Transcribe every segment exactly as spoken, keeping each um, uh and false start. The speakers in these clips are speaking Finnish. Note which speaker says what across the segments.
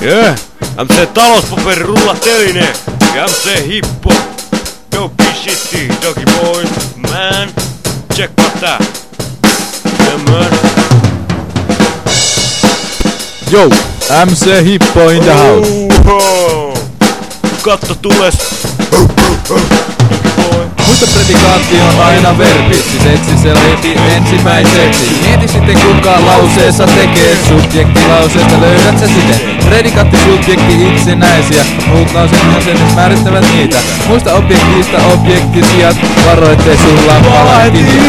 Speaker 1: Yeah, M C talouspaperi rullateline ja M C hippo. Dopey shitty, doggy boy, man. Check what that. Yeah man.
Speaker 2: Yo, M C hippo in the house.
Speaker 1: Oho. Katto tules.
Speaker 2: Muista predikaatti on aina verbi, siis etsi se lehti ensimmäiseksi. Mieti sitten kuka lauseessa tekee, subjektilauseesta löydät sä siten. Predikaatti, subjekti itsenäisiä, muut lauseen jäsenet määrittävät niitä. Muista objektista objektisijat, varo ettei sulla pala kiinni.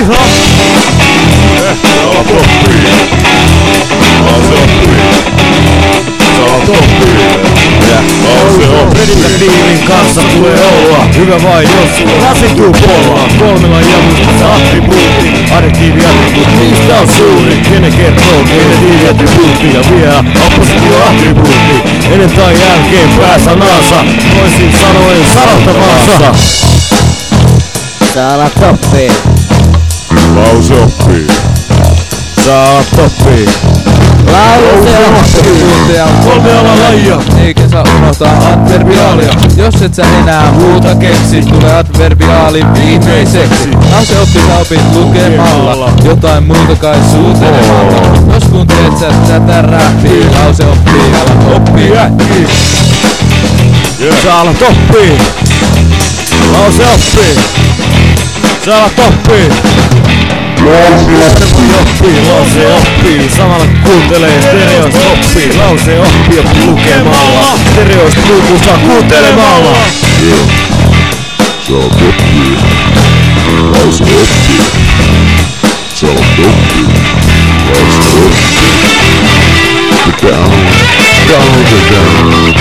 Speaker 1: Predikatiivin kanssa tulee olla hyvä vain jos sulla rasittuu polla. Kolmella javusta attribuutti, adjektiivi attribuutti. Niistä on suuri, kenen kertoo genetiivi attribuutti. Ja vielä oppositio attribuutti. Ennen tai jälkeen pääsanansa, toisin sanoen sanottavansa.
Speaker 3: Saa olla toppii.
Speaker 1: Lause oppii. Saa olla toppii.
Speaker 3: Lause oppii.
Speaker 2: Kolme ala lajia, eikä saa unohtaa adverbiaalia. Jos et sä enää muuta keksi, tulee adverbiaali viimeiseksi. Lause oppi sä opit lukemalla, jotain muuta kai suutelemalla. Jos kuuntelet sä tätä räppiä, lause oppii, älä oppii äkkiä.
Speaker 1: Saa olla toppii. Lause oppii. Saa olla toppii. Lause oppii, lause oppii, samalla kuuntelee stereoista oppii. Lause oppii oppi lukemalla, stereoista lukusta kuuntelemalla.
Speaker 4: Saa toppii. Lause oppii. Saa toppii. Lause oppii. Down, down, down.